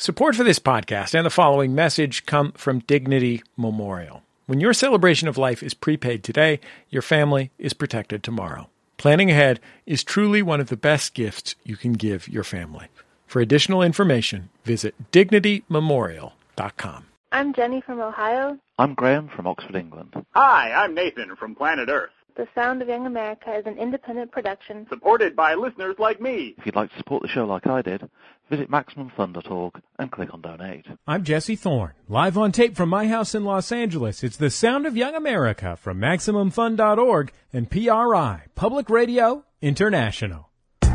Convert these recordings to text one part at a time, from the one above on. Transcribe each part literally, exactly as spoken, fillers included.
Support for this podcast and the following message come from Dignity Memorial. When your celebration of life is prepaid today, your family is protected tomorrow. Planning ahead is truly one of the best gifts you can give your family. For additional information, visit dignity memorial dot com. I'm Jenny from Ohio. I'm Graham from Oxford, England. Hi, I'm Nathan from Planet Earth. The Sound of Young America is an independent production supported by listeners like me. If you'd like to support the show like I did, visit maximum fund dot org and click on Donate. I'm Jesse Thorne, live on tape from my house in Los Angeles. It's The Sound of Young America from maximum fund dot org and P R I, Public Radio International.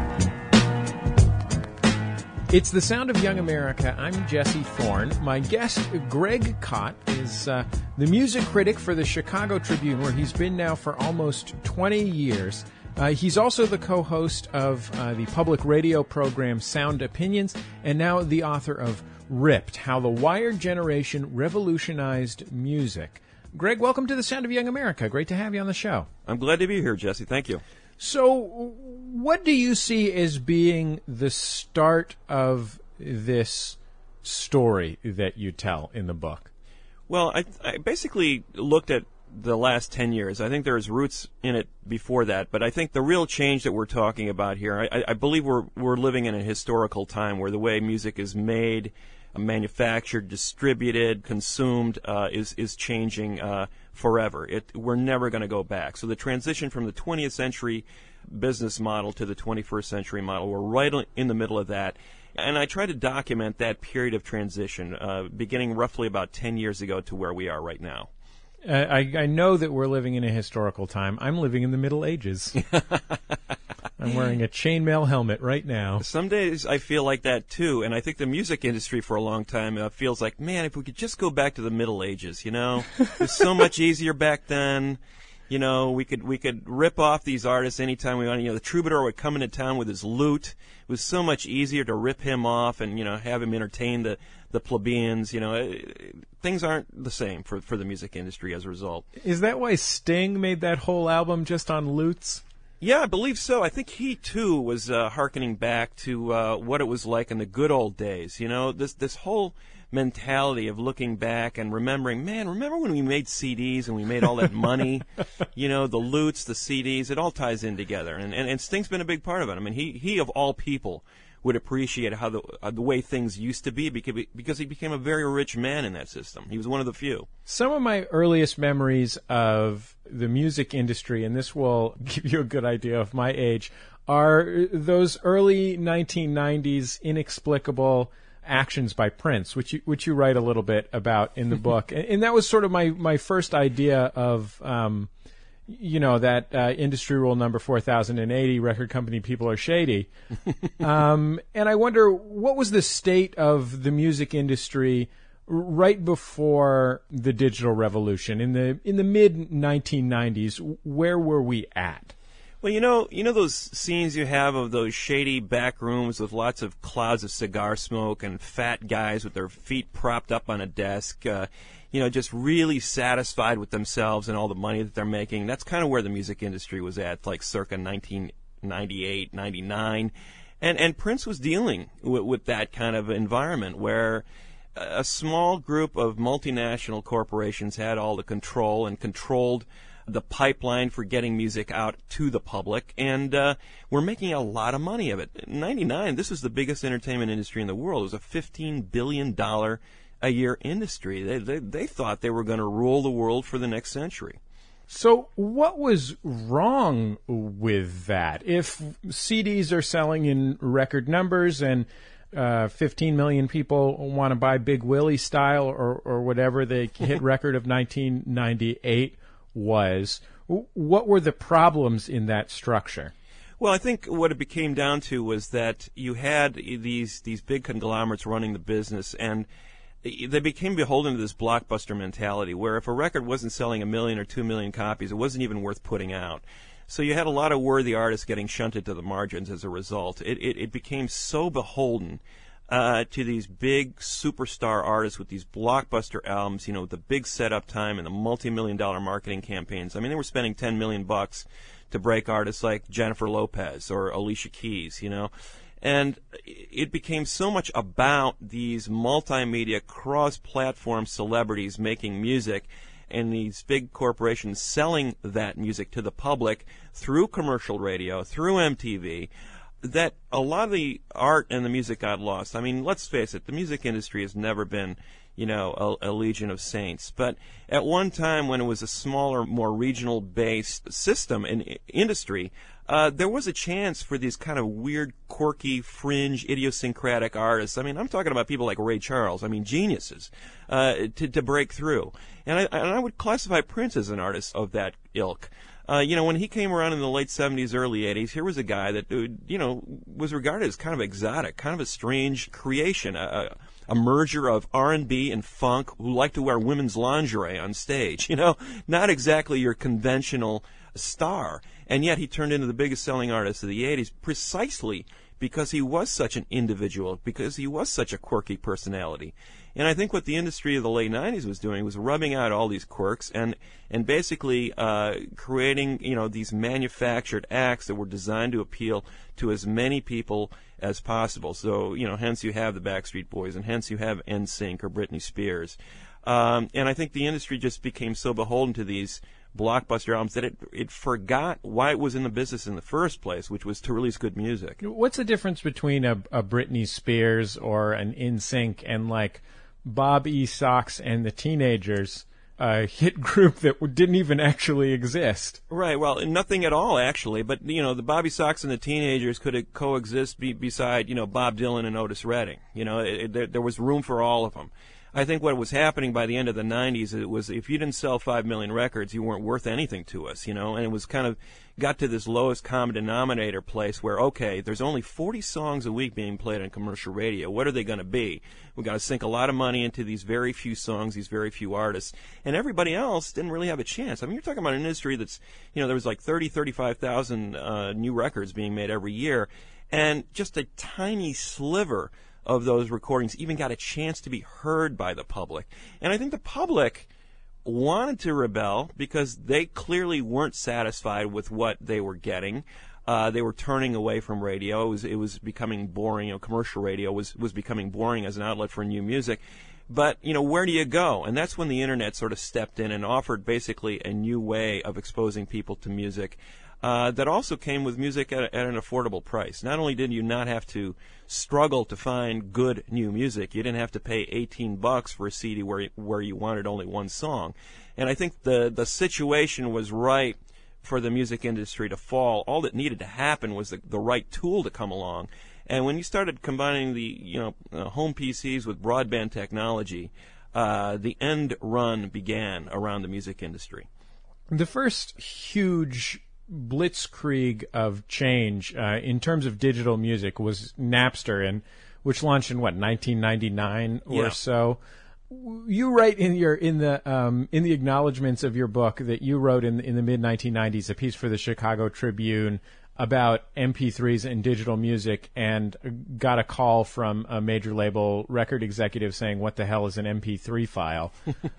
It's The Sound of Young America. I'm Jesse Thorne. My guest, Greg Kot, is uh, the music critic for the Chicago Tribune, where he's been now for almost twenty years. Uh, he's also the co-host of uh, the public radio program Sound Opinions, and now the author of Ripped, How the Wired Generation Revolutionized Music. Greg, welcome to The Sound of Young America. Great to have you on the show. I'm glad to be here, Jesse. Thank you. So, what do you see as being the start of this story that you tell in the book? Well, I, I basically looked at the last ten years. I think there's roots in it before that, but I think the real change that we're talking about here, I, I believe we're we're living in a historical time where the way music is made, manufactured, distributed, consumed uh, is is changing uh, forever. It, we're never going to go back. So the transition from the twentieth century business model to the twenty-first century model, we're right in the middle of that. And I try to document that period of transition, uh, beginning roughly about ten years ago to where we are right now. Uh, I, I know that we're living in a historical time. I'm living in the Middle Ages. I'm wearing a chainmail helmet right now. Some days I feel like that too, and I think the music industry for a long time uh, feels like, man, if we could just go back to the Middle Ages, you know? It was so much easier back then. You know, we could we could rip off these artists anytime we wanted. You know, the troubadour would come into town with his lute. It was so much easier to rip him off and, you know, have him entertain the, the plebeians. You know, it, things aren't the same for, for the music industry as a result. Is that why Sting made that whole album just on lutes? Yeah, I believe so. I think he, too, was uh, hearkening back to uh, what it was like in the good old days. You know, this this whole mentality of looking back and remembering, man, remember when we made C Ds and we made all that money? You know, the lutes, the C Ds, it all ties in together. And, and, and Sting's been a big part of it. I mean, he, he of all people, would appreciate how the uh, the way things used to be because, because he became a very rich man in that system. He was one of the few. Some of my earliest memories of the music industry, and this will give you a good idea of my age, are those early nineteen nineties inexplicable actions by Prince, which you, which you write a little bit about in the book. And, and that was sort of my, my first idea of, um, you know, that uh, industry rule number four thousand eighty, record company people are shady. um, and I wonder, what was the state of the music industry right before the digital revolution? In the in the mid nineteen nineties, where were we at? Well, you know, you know those scenes you have of those shady back rooms with lots of clouds of cigar smoke and fat guys with their feet propped up on a desk, uh, you know, just really satisfied with themselves and all the money that they're making. That's kind of where the music industry was at, like circa nineteen ninety-eight, ninety-nine. And, and Prince was dealing with, with that kind of environment where a small group of multinational corporations had all the control and controlled the pipeline for getting music out to the public, and uh, we're making a lot of money of it. In ninety-nine, this was the biggest entertainment industry in the world. It was a fifteen billion dollars a year industry. They, they, they thought they were going to rule the world for the next century. So what was wrong with that? If C Ds are selling in record numbers and uh, fifteen million people want to buy Big Willie style or, or whatever the hit record of nineteen ninety-eight was, what were the problems in that structure? Well, I think what it became down to was that you had these these big conglomerates running the business, and they became beholden to this blockbuster mentality where if a record wasn't selling a million or two million copies, it wasn't even worth putting out. So you had a lot of worthy artists getting shunted to the margins as a result. It, it, it became so beholden uh, to these big superstar artists with these blockbuster albums, you know, the big setup time and the multi-million dollar marketing campaigns. I mean, they were spending ten million bucks to break artists like Jennifer Lopez or Alicia Keys, you know. And it became so much about these multimedia, cross-platform celebrities making music and these big corporations selling that music to the public through commercial radio, through M T V, that a lot of the art and the music got lost. I mean, let's face it, the music industry has never been, you know, a, a legion of saints. But at one time when it was a smaller, more regional-based system and industry, uh, there was a chance for these kind of weird, quirky, fringe, idiosyncratic artists. I mean, I'm talking about people like Ray Charles. I mean, geniuses, uh, to, to break through. And I, and I would classify Prince as an artist of that ilk. Uh, you know, when he came around in the late seventies, early eighties, here was a guy that, you know, was regarded as kind of exotic, kind of a strange creation, a, a merger of R and B and funk, who liked to wear women's lingerie on stage, you know, not exactly your conventional star. And yet he turned into the biggest selling artist of the eighties precisely because he was such an individual, because he was such a quirky personality. And I think what the industry of the late nineties was doing was rubbing out all these quirks and and basically uh, creating, you know, these manufactured acts that were designed to appeal to as many people as possible. So, you know, hence you have the Backstreet Boys, and hence you have N Sync or Britney Spears. Um, and I think the industry just became so beholden to these blockbuster albums that it it forgot why it was in the business in the first place, which was to release good music. What's the difference between a, a Britney Spears or an N Sync and like Bob E. Sox and the Teenagers, a hit group that didn't even actually exist? Right, well, nothing at all, actually. But, you know, the Bobby Sox and the Teenagers could coexist be, beside, you know, Bob Dylan and Otis Redding. You know, it, it, there, there was room for all of them. I think what was happening by the end of the nineties, it was if you didn't sell five million records, you weren't worth anything to us, you know, and it was kind of got to this lowest common denominator place where, okay, there's only forty songs a week being played on commercial radio. What are they going to be? We've got to sink a lot of money into these very few songs, these very few artists, and everybody else didn't really have a chance. I mean, you're talking about an industry that's, you know, there was like thirty, thirty-five thousand uh, new records being made every year, and just a tiny sliver of those recordings even got a chance to be heard by the public. And I think the public wanted to rebel because they clearly weren't satisfied with what they were getting. Uh, they were turning away from radio. It was it was becoming boring. You know, commercial radio was was becoming boring as an outlet for new music. But, you know, where do you go? And that's when the internet sort of stepped in and offered basically a new way of exposing people to music. Uh, that also came with music at, at an affordable price. Not only did you not have to struggle to find good new music, you didn't have to pay eighteen bucks for a C D where where you wanted only one song. And I think the the situation was right for the music industry to fall. All that needed to happen was the, the right tool to come along. And when you started combining the you know uh, home P Cs with broadband technology, uh, the end run began around the music industry. The first huge blitzkrieg of change uh, in terms of digital music was Napster, and which launched in what nineteen ninety-nine or yeah. so. You write in your in the um, in the acknowledgments of your book that you wrote in in the mid nineteen nineties a piece for the Chicago Tribune about M P threes and digital music, and got a call from a major label record executive saying, "What the hell is an M P three file?"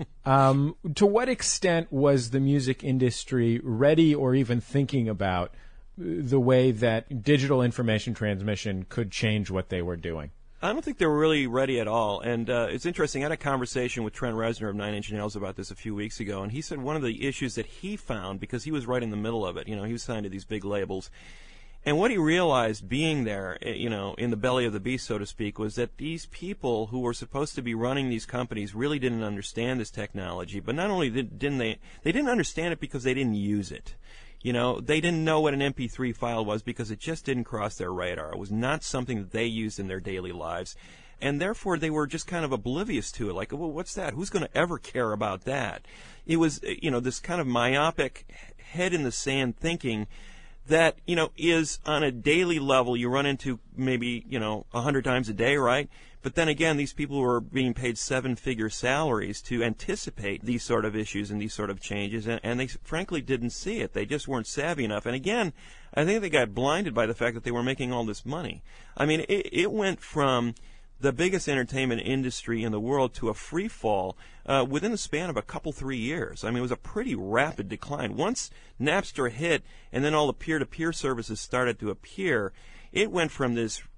um, to what extent was the music industry ready or even thinking about the way that digital information transmission could change what they were doing? I don't think they were really ready at all. And uh, it's interesting. I had a conversation with Trent Reznor of Nine Inch Nails about this a few weeks ago, and he said one of the issues that he found, because he was right in the middle of it, you know, he was signed to these big labels, and what he realized being there, you know, in the belly of the beast, so to speak, was that these people who were supposed to be running these companies really didn't understand this technology. But not only did, didn't they, they didn't understand it because they didn't use it. You know, they didn't know what an M P three file was because it just didn't cross their radar. It was not something that they used in their daily lives. And therefore, they were just kind of oblivious to it. Like, well, what's that? Who's going to ever care about that? It was, you know, this kind of myopic, head in the sand thinking that, you know, is on a daily level you run into maybe, you know, a hundred times a day, right? But then again, these people were being paid seven-figure salaries to anticipate these sort of issues and these sort of changes, and, and they frankly didn't see it. They just weren't savvy enough. And again, I think they got blinded by the fact that they were making all this money. I mean, it, it went from the biggest entertainment industry in the world to a free fall uh, within the span of a couple, three years. I mean, it was a pretty rapid decline. Once Napster hit and then all the peer-to-peer services started to appear, it went from this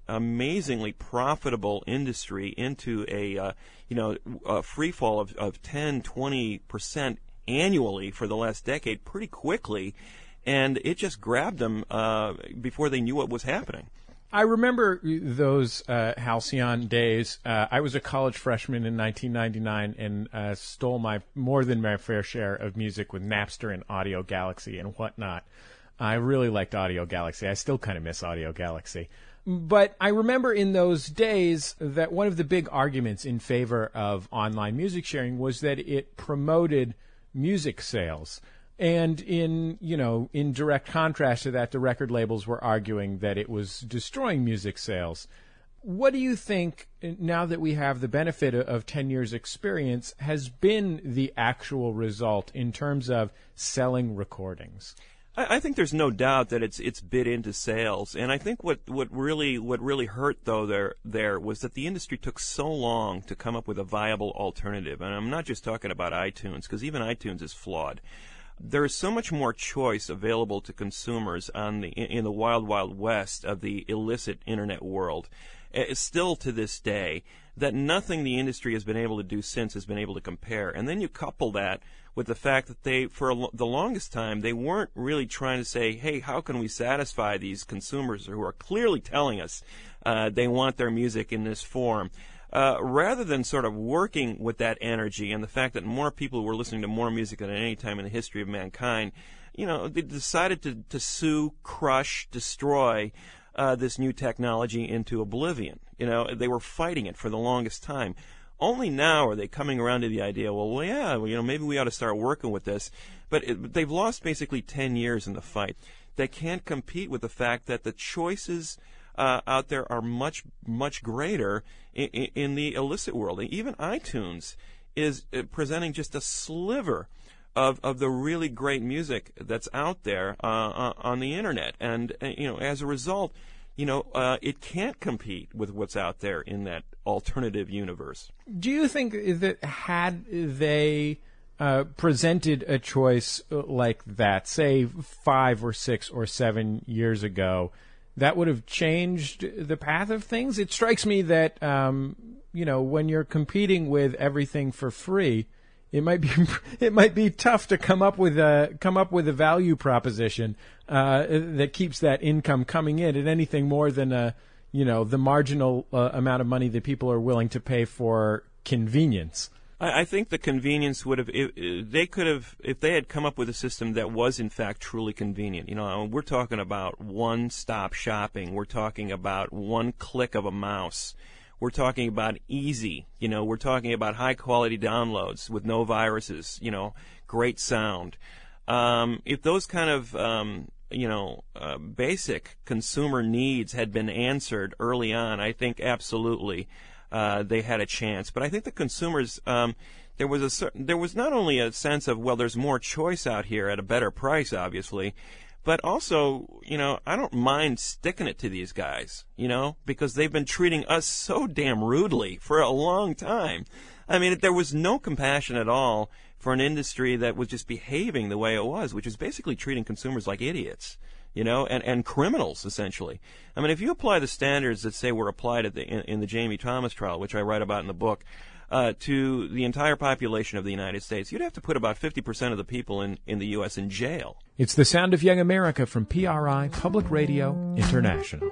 amazingly profitable industry into a uh, you know a free fall of, of ten, twenty percent annually for the last decade pretty quickly, and it just grabbed them uh, before they knew what was happening. I remember those uh, Halcyon days. Uh, I was a college freshman in nineteen ninety-nine and uh, stole my more than my fair share of music with Napster and Audio Galaxy and whatnot. I really liked Audio Galaxy. I still kind of miss Audio Galaxy. But I remember in those days that one of the big arguments in favor of online music sharing was that it promoted music sales. And in, you know, in direct contrast to that, the record labels were arguing that it was destroying music sales. What do you think, now that we have the benefit of ten years experience, has been the actual result in terms of selling recordings? I think there's no doubt that it's it's bid into sales, and I think what, what really what really hurt though there there was that the industry took so long to come up with a viable alternative, and I'm not just talking about iTunes, because even iTunes is flawed. There is so much more choice available to consumers on the in the wild, wild west of the illicit internet world, uh, still to this day, that nothing the industry has been able to do since has been able to compare. And then you couple that with the fact that they, for a, the longest time, they weren't really trying to say, hey, how can we satisfy these consumers who are clearly telling us uh, they want their music in this form. Uh, rather than sort of working with that energy and the fact that more people were listening to more music than at any time in the history of mankind, you know, they decided to, to sue, crush, destroy uh, this new technology into oblivion. You know, they were fighting it for the longest time. Only now are they coming around to the idea, well, well yeah, well, you know, maybe we ought to start working with this. But it, they've lost basically ten years in the fight. They can't compete with the fact that the choices Uh, out there are much, much greater in, in, in the illicit world. Even iTunes is uh, presenting just a sliver of, of the really great music that's out there uh, on the internet. And, uh, you know, as a result, you know, uh, it can't compete with what's out there in that alternative universe. Do you think that had they uh, presented a choice like that, say five or six or seven years ago, that would have changed the path of things? It strikes me that, um, you know, when you're competing with everything for free, it might be it might be tough to come up with a come up with a value proposition uh, that keeps that income coming in at anything more than a, you know, the marginal uh, amount of money that people are willing to pay for convenience. I think the convenience would have, they could have, if they had come up with a system that was in fact truly convenient. You know, we're talking about one-stop shopping. We're talking about one click of a mouse. We're talking about easy. You know, we're talking about high-quality downloads with no viruses. You know, great sound. Um, if those kind of, um, you know, uh, basic consumer needs had been answered early on, I think absolutely. Uh, they had a chance, but I think the consumers, um, there was a certain, there was not only a sense of, well, there's more choice out here at a better price, obviously, but also, you know, I don't mind sticking it to these guys, you know, because they've been treating us so damn rudely for a long time. I mean, there was no compassion at all for an industry that was just behaving the way it was, which is basically treating consumers like idiots. You know, and, and criminals, essentially. I mean, if you apply the standards that say were applied at the, in, in the Jamie Thomas trial, which I write about in the book, uh, to the entire population of the United States, you'd have to put about fifty percent of the people in, in the U S in jail. It's the Sound of Young America from P R I, Public Radio International.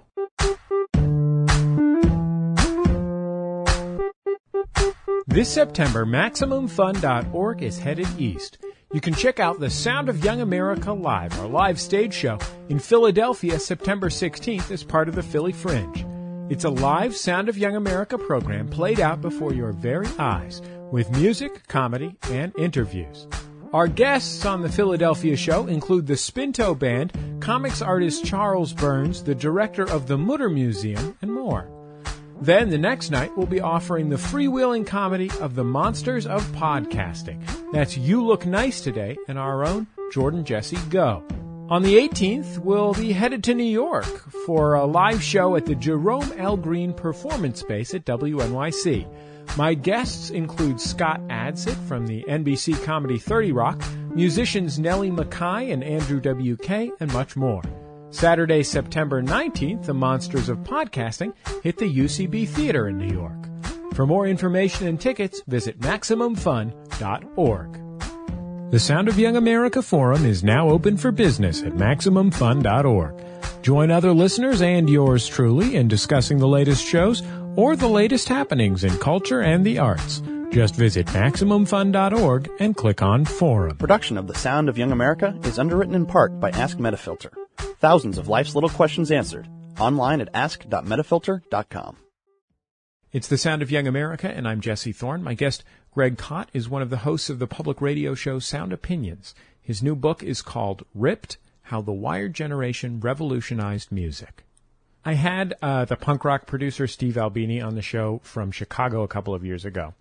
This September, Maximum Fun dot org is headed east. You can check out the Sound of Young America Live, our live stage show, in Philadelphia September sixteenth as part of the Philly Fringe. It's a live Sound of Young America program played out before your very eyes with music, comedy, and interviews. Our guests on the Philadelphia show include the Spinto Band, comics artist Charles Burns, the director of the Mutter Museum, and more. Then, the next night, we'll be offering the freewheeling comedy of the Monsters of Podcasting. That's You Look Nice Today and our own Jordan Jesse Go. On the eighteenth, we'll be headed to New York for a live show at the Jerome L. Green Performance Space at W N Y C. My guests include Scott Adsit from the N B C comedy thirty Rock, musicians Nellie McKay and Andrew W K, and much more. Saturday, September nineteenth, the Monsters of Podcasting hit the U C B Theater in New York. For more information and tickets, visit Maximum Fun dot org. The Sound of Young America Forum is now open for business at Maximum Fun dot org. Join other listeners and yours truly in discussing the latest shows or the latest happenings in culture and the arts. Just visit Maximum Fun dot org and click on Forum. Production of The Sound of Young America is underwritten in part by Ask Metafilter. Thousands of life's little questions answered. Online at ask dot metafilter dot com. It's The Sound of Young America, and I'm Jesse Thorne. My guest, Greg Kot, is one of the hosts of the public radio show Sound Opinions. His new book is called Ripped: How the Wired Generation Revolutionized Music. I had uh, the punk rock producer Steve Albini on the show from Chicago a couple of years ago.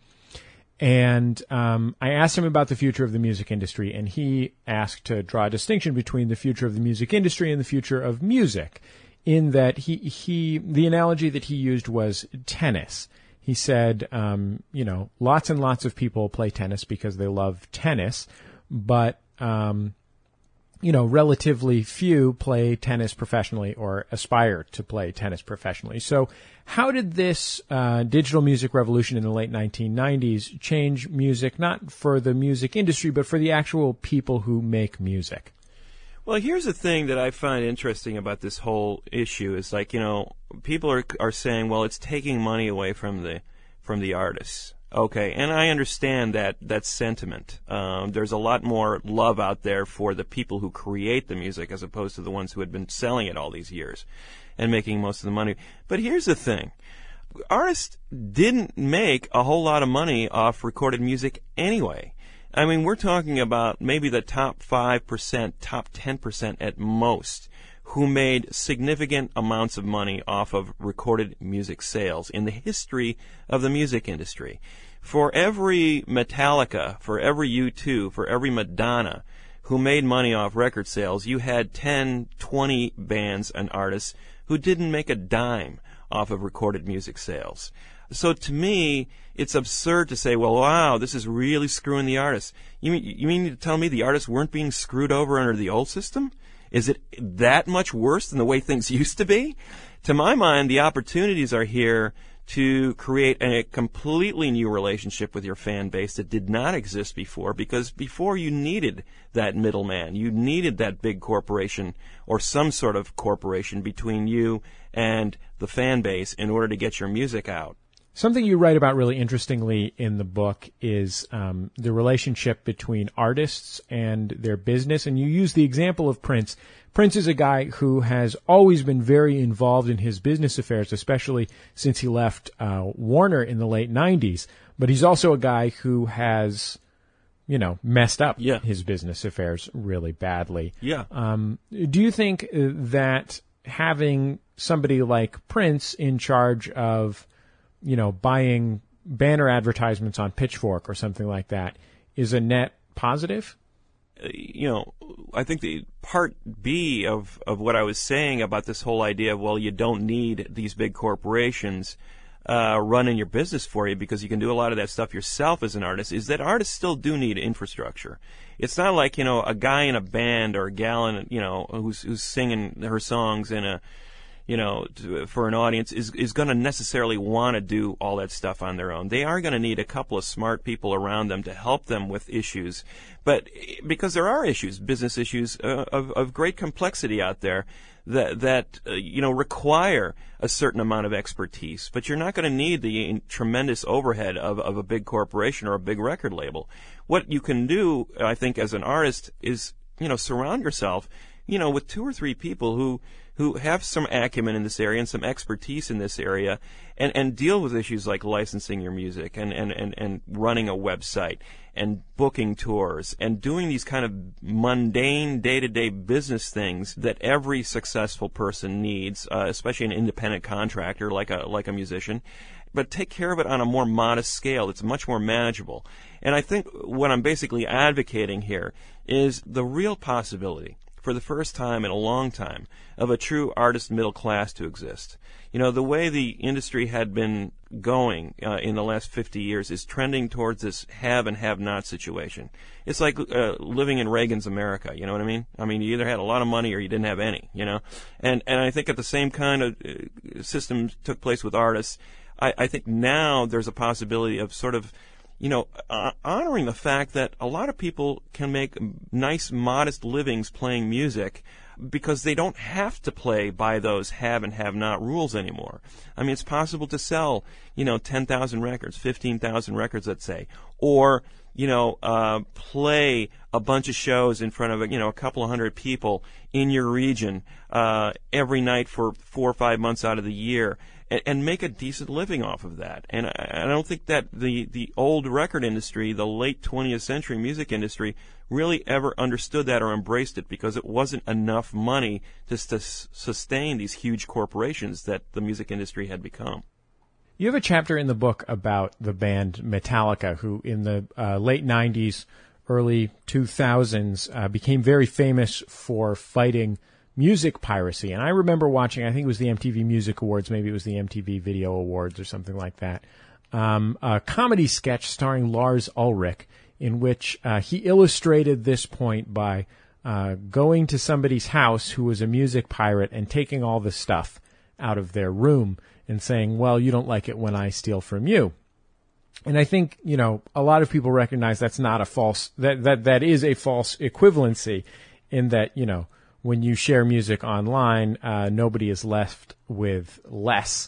And um, I asked him about the future of the music industry, and he asked to draw a distinction between the future of the music industry and the future of music, in that he, he the analogy that he used was tennis. He said, um, you know, lots and lots of people play tennis because they love tennis, but, um, you know, relatively few play tennis professionally or aspire to play tennis professionally. So how did this uh, digital music revolution in the late nineteen nineties change music, not for the music industry, but for the actual people who make music? Well, here's the thing that I find interesting about this whole issue is, like, you know, people are are saying, well, it's taking money away from the from the artists. Okay, and I understand that that sentiment. Um, there's a lot more love out there for the people who create the music as opposed to the ones who had been selling it all these years and making most of the money. But here's the thing. Artists didn't make a whole lot of money off recorded music anyway. I mean, we're talking about maybe the top five percent, top ten percent at most, who made significant amounts of money off of recorded music sales in the history of the music industry. For every Metallica, for every U two, for every Madonna who made money off record sales, you had ten, twenty bands and artists who didn't make a dime off of recorded music sales. So to me, it's absurd to say, well, wow, this is really screwing the artists. You mean, you mean to tell me the artists weren't being screwed over under the old system? Is it that much worse than the way things used to be? To my mind, the opportunities are here to create a completely new relationship with your fan base that did not exist before, because before you needed that middleman. You needed that big corporation or some sort of corporation between you and the fan base in order to get your music out. Something you write about really interestingly in the book is um, the relationship between artists and their business, and you use the example of Prince. Prince is a guy who has always been very involved in his business affairs, especially since he left uh, Warner in the late nineties, but he's also a guy who has, you know, messed up yeah. his business affairs really badly. Yeah. Um, do you think that having somebody like Prince in charge of, you know, buying banner advertisements on Pitchfork or something like that is a net positive? Uh, you know, I think the part B of, of what I was saying about this whole idea of, well, you don't need these big corporations uh, running your business for you because you can do a lot of that stuff yourself as an artist, is that artists still do need infrastructure. It's not like, you know, a guy in a band or a gal in, you know, who's, who's singing her songs in a, you know, to, for an audience is is going to necessarily want to do all that stuff on their own. They are going to need a couple of smart people around them to help them with issues. But because there are issues, business issues uh, of, of great complexity out there that, that uh, you know, require a certain amount of expertise. But you're not going to need the tremendous overhead of, of a big corporation or a big record label. What you can do, I think, as an artist is, you know, surround yourself, you know, with two or three people who who have some acumen in this area and some expertise in this area, and, and deal with issues like licensing your music and, and, and, and running a website and booking tours and doing these kind of mundane day-to-day business things that every successful person needs, uh, especially an independent contractor like a like a musician. But take care of it on a more modest scale. It's much more manageable. And I think what I'm basically advocating here is the real possibility for the first time in a long time, of a true artist middle class to exist. You know, the way the industry had been going uh, in the last fifty years is trending towards this have and have not situation. It's like uh, living in Reagan's America, you know what I mean? I mean, you either had a lot of money or you didn't have any, you know? And and I think that the same kind of uh, system took place with artists. I, I think now there's a possibility of sort of, you know, uh, honoring the fact that a lot of people can make nice, modest livings playing music because they don't have to play by those have and have not rules anymore. I mean, it's possible to sell, you know, ten thousand records, fifteen thousand records, let's say, or, you know, uh, play a bunch of shows in front of, you know, a couple of hundred people in your region uh, every night for four or five months out of the year, and, and make a decent living off of that. And I, I don't think that the, the old record industry, the late twentieth century music industry, really ever understood that or embraced it, because it wasn't enough money just to s- sustain these huge corporations that the music industry had become. You have a chapter in the book about the band Metallica, who in the uh, late nineties, early two thousands, uh, became very famous for fighting music piracy. And I remember watching, I think it was the M T V Music Awards, maybe it was the M T V Video Awards or something like that, um, a comedy sketch starring Lars Ulrich, in which uh, he illustrated this point by uh, going to somebody's house who was a music pirate and taking all the stuff out of their room and saying, well, you don't like it when I steal from you. And I think, you know, a lot of people recognize that's not a false, that, that, that is a false equivalency, in that, you know, when you share music online, uh, nobody is left with less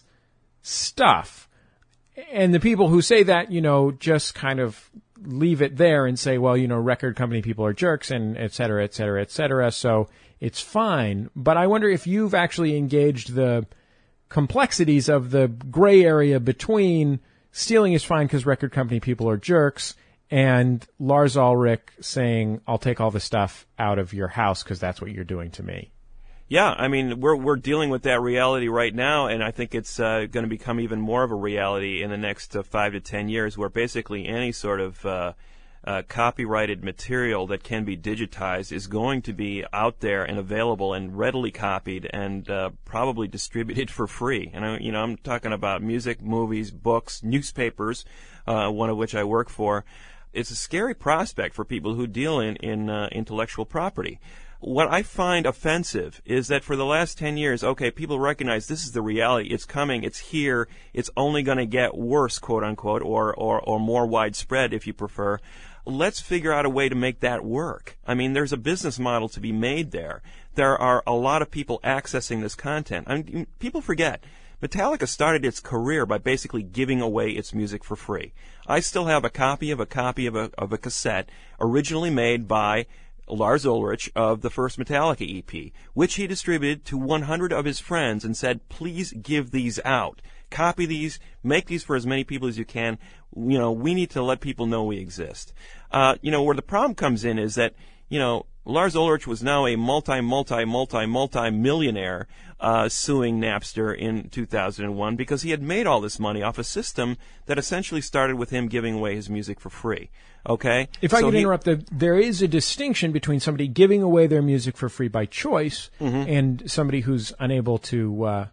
stuff. And the people who say that, you know, just kind of leave it there and say, well, you know, record company people are jerks and et cetera, et cetera, et cetera. So it's fine. But I wonder if you've actually engaged the complexities of the gray area between stealing is fine because record company people are jerks and Lars Ulrich saying, I'll take all the stuff out of your house because that's what you're doing to me. Yeah, I mean, we're we're dealing with that reality right now, and I think it's uh, going to become even more of a reality in the next uh, five to ten years, where basically any sort of uh, uh, copyrighted material that can be digitized is going to be out there and available and readily copied and uh, probably distributed for free. And I, you know, I'm talking about music, movies, books, newspapers, uh, one of which I work for. It's a scary prospect for people who deal in in uh, intellectual property. What I find offensive is that for the last ten years, okay, people recognize this is the reality. It's coming. It's here. It's only going to get worse, quote unquote, or, or, or more widespread, if you prefer. Let's figure out a way to make that work. I mean, there's a business model to be made there. There are a lot of people accessing this content. I mean, people forget. Metallica started its career by basically giving away its music for free. I still have a copy of a copy of a, of a cassette originally made by Lars Ulrich of the first Metallica E P, which he distributed to one hundred of his friends and said, please give these out. Copy these, make these for as many people as you can. You know, we need to let people know we exist. Uh, you know, where the problem comes in is that, you know, Lars Ulrich was now a multi, multi, multi, multi-millionaire uh, suing Napster in two thousand one because he had made all this money off a system that essentially started with him giving away his music for free. Okay? If I so could he, interrupt, the, there is a distinction between somebody giving away their music for free by choice mm-hmm. and somebody who's unable to, uh,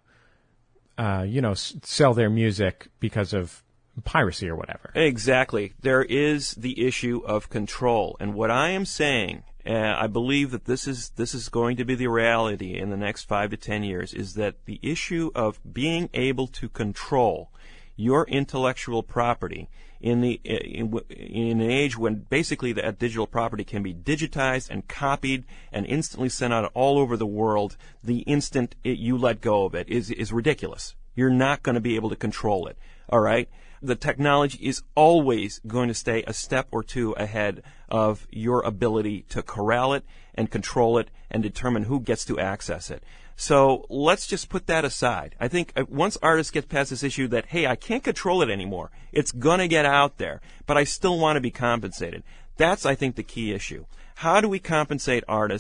uh, you know, s- sell their music because of piracy or whatever. Exactly. There is the issue of control. And what I am saying, uh, I believe that this is this is going to be the reality in the next five to ten years, is that the issue of being able to control your intellectual property in the in, in an age when basically that digital property can be digitized and copied and instantly sent out all over the world the instant it, you let go of it is is ridiculous. You're not going to be able to control it. All right? The technology is always going to stay a step or two ahead of your ability to corral it and control it and determine who gets to access it. So let's just put that aside. I think once artists get past this issue that, hey, I can't control it anymore, it's going to get out there, but I still want to be compensated. That's, I think, the key issue. How do we compensate artists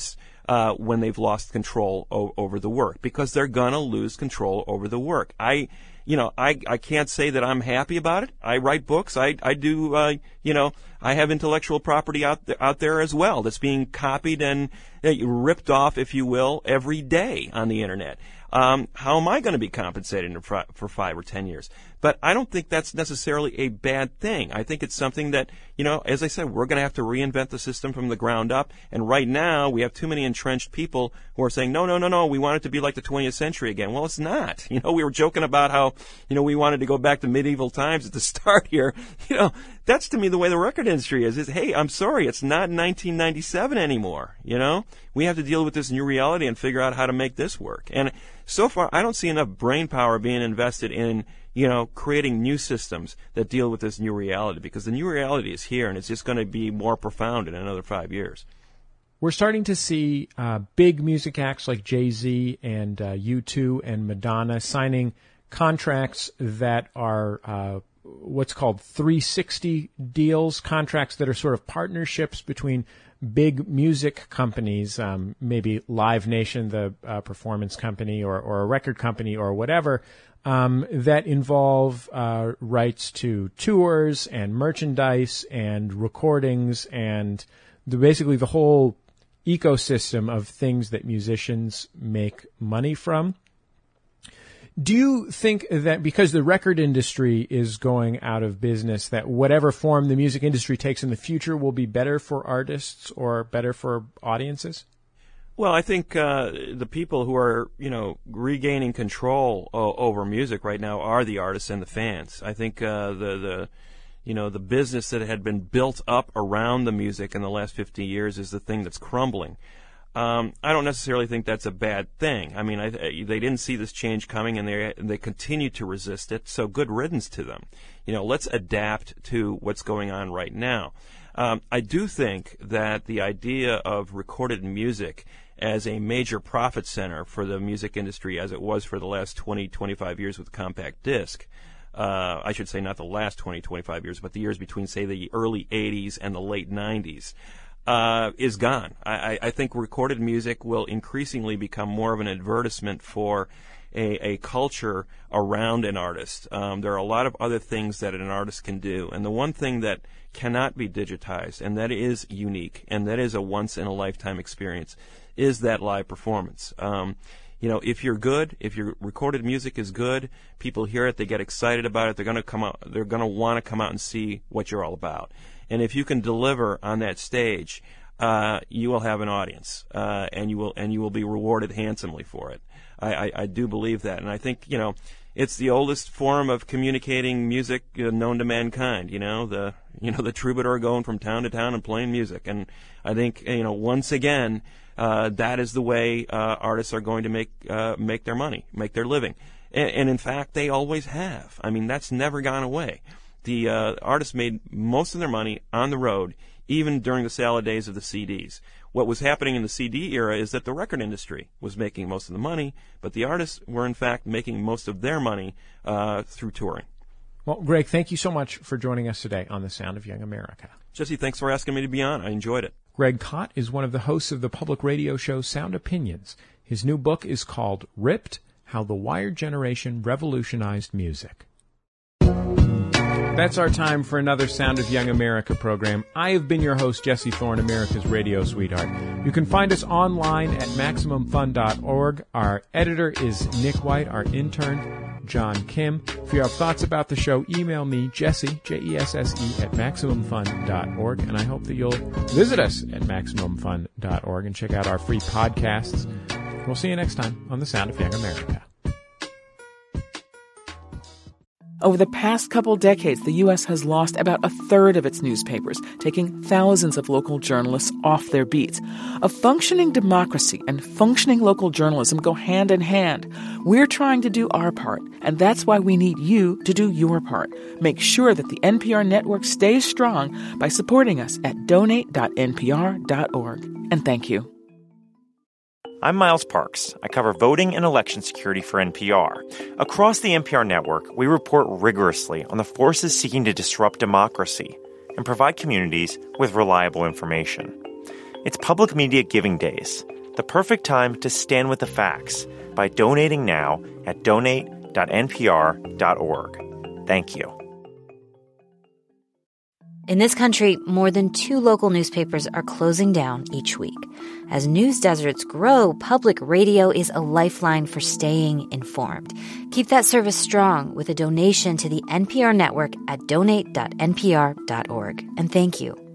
uh, when they've lost control o- over the work, because they're going to lose control over the work. I, you know, I, I can't say that I'm happy about it. I write books. I, I do, uh, you know, I have intellectual property out there, out there as well that's being copied and uh, ripped off, if you will, every day on the internet. Um, how am I going to be compensated for, for five or ten years? But I don't think that's necessarily a bad thing. I think it's something that, you know, as I said, we're going to have to reinvent the system from the ground up. And right now, we have too many entrenched people who are saying, no, no, no, no, we want it to be like the twentieth century again. Well, it's not. You know, we were joking about how, you know, we wanted to go back to medieval times at the start here. You know, that's to me the way the record industry is, is, hey, I'm sorry, it's not nineteen ninety-seven anymore. You know, we have to deal with this new reality and figure out how to make this work. And so far, I don't see enough brain power being invested in, you know, creating new systems that deal with this new reality, because the new reality is here and it's just going to be more profound in another five years. We're starting to see uh, big music acts like Jay-Z and uh, U two and Madonna signing contracts that are uh, what's called three sixty deals, contracts that are sort of partnerships between big music companies, um, maybe Live Nation, the uh, performance company, or, or a record company or whatever, um, that involve uh, rights to tours and merchandise and recordings and the, basically the whole ecosystem of things that musicians make money from. Do you think that because the record industry is going out of business, that whatever form the music industry takes in the future will be better for artists or better for audiences? Well, I think uh, the people who are, you know, regaining control o- over music right now are the artists and the fans. I think uh, the the you know the business that had been built up around the music in the last fifty years is the thing that's crumbling. Um, I don't necessarily think that's a bad thing. I mean, I, they didn't see this change coming, and they they continue to resist it. So good riddance to them. You know, let's adapt to what's going on right now. Um, I do think that the idea of recorded music as a major profit center for the music industry, as it was for the last twenty, twenty-five years with compact disc, uh, I should say not the last twenty, twenty-five years, but the years between, say, the early eighties and the late nineties, Uh, is gone. I, I think recorded music will increasingly become more of an advertisement for a, a culture around an artist. Um, there are a lot of other things that an artist can do, and the one thing that cannot be digitized, and that is unique, and that is a once-in-a-lifetime experience, is that live performance. Um, you know, if you're good, if your recorded music is good, people hear it, they get excited about it, they're going to come out, they're going to want to come out and see what you're all about. And if you can deliver on that stage, uh, you will have an audience, uh, and you will and you will be rewarded handsomely for it. I, I, I do believe that, and I think, you know, it's the oldest form of communicating music uh, known to mankind. You know, the you know the troubadour going from town to town and playing music, and I think, you know, once again, uh, that is the way uh, artists are going to make uh, make their money, make their living, and, and in fact, they always have. I mean, that's never gone away. The uh, artists made most of their money on the road, even during the salad days of the C Ds. What was happening in the C D era is that the record industry was making most of the money, but the artists were, in fact, making most of their money uh, through touring. Well, Greg, thank you so much for joining us today on The Sound of Young America. Jesse, thanks for asking me to be on. I enjoyed it. Greg Kot is one of the hosts of the public radio show Sound Opinions. His new book is called Ripped: How the Wired Generation Revolutionized Music. That's our time for another Sound of Young America program. I have been your host, Jesse Thorne, America's radio sweetheart. You can find us online at maximum fun dot org. Our editor is Nick White, our intern, John Kim. If you have thoughts about the show, email me, Jesse, J E S S E, at maximum fun dot org. And I hope that you'll visit us at maximum fun dot org and check out our free podcasts. We'll see you next time on The Sound of Young America. Over the past couple decades, the U S has lost about a third of its newspapers, taking thousands of local journalists off their beats. A functioning democracy and functioning local journalism go hand in hand. We're trying to do our part, and that's why we need you to do your part. Make sure that the N P R network stays strong by supporting us at donate dot N P R dot org. And thank you. I'm Miles Parks. I cover voting and election security for N P R. Across the N P R network, we report rigorously on the forces seeking to disrupt democracy and provide communities with reliable information. It's Public Media Giving Days. the perfect time to stand with the facts by donating now at donate dot n p r dot org. Thank you. In this country, more than two local newspapers are closing down each week. As news deserts grow, public radio is a lifeline for staying informed. Keep that service strong with a donation to the N P R network at donate dot n p r dot org. And thank you.